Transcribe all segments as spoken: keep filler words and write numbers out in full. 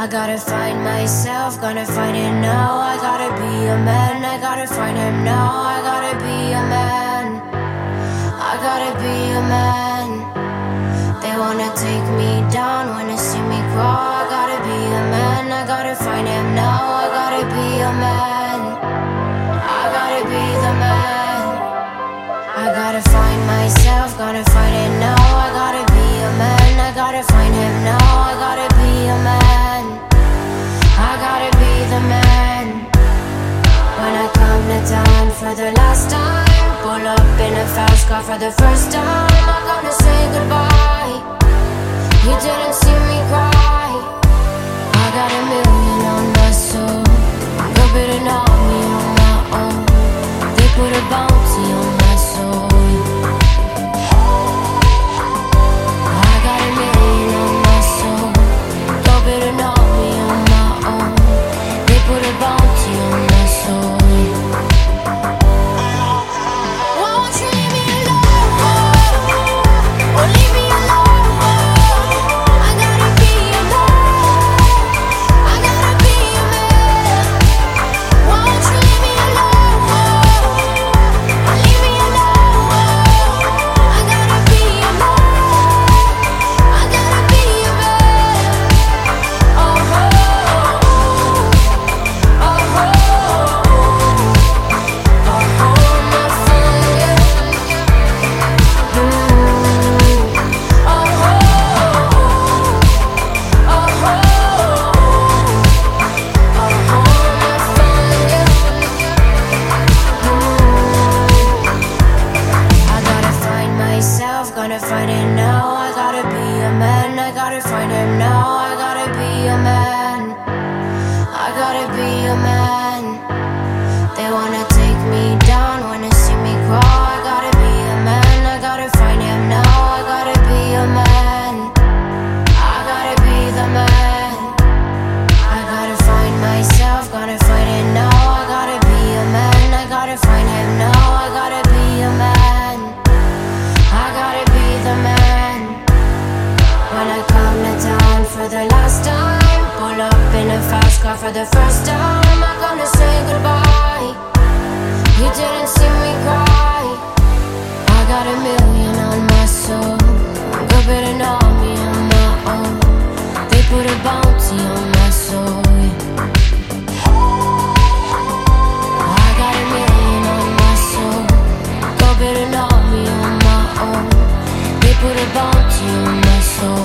I gotta find myself, gonna find it now. I gotta be a man, I gotta find him now. I gotta be a man, I gotta be a man. They wanna take me down when they see me crawl. I gotta be a man, I gotta find him now. I gotta be a man, I gotta be the man. I gotta find myself, gotta find it now. I gotta be a man, I gotta find him now. I gotta be a man, I gotta be the man. When I come to town for the last time, pull up in a fast car for the first time, I'm gonna say goodbye. You didn't see me cry. I got a million on my soul, go bid an army on my own. They put a bounty on my soul. I got a million on my soul, go bid an army on my own. They put a bounty on my soul. Won't you leave me alone, or leave me alone? Gonna find it now. I gotta be a man, I gotta find him now. I gotta be a man, I gotta be a man. They wanna take me down when they see me crawl. I gotta be a man, I gotta find him now. I gotta be a man, I gotta be the man. I gotta find myself, gotta find it now. I gotta be a man, I gotta find him now. I gotta be a man, I gotta be the man. When I come to town for the last time, pull up in a fast car for the first time, I'm gonna say goodbye. You didn't see me cry. I got a million on my soul, go bid an army on my own. They put a bounty on my soul. I got a million on my soul, go bid an army on my own. They put a bounty on my soul.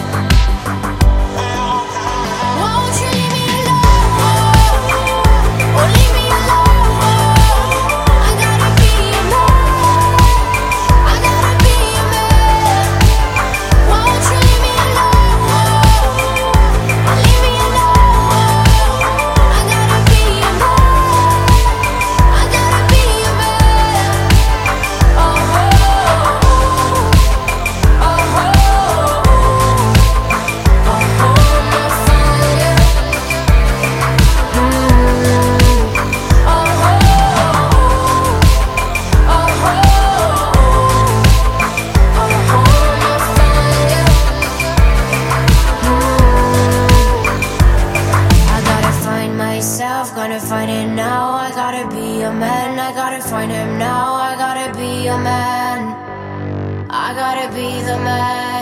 Won't you leave me alone, or leave me alone? I gotta be a man, I gotta be a man. Won't you leave me alone, or leave me alone? I gotta be a man, I gotta be a man. Oh, gonna find it now. I gotta be a man, I gotta find him now. I gotta be a man, I gotta be the man.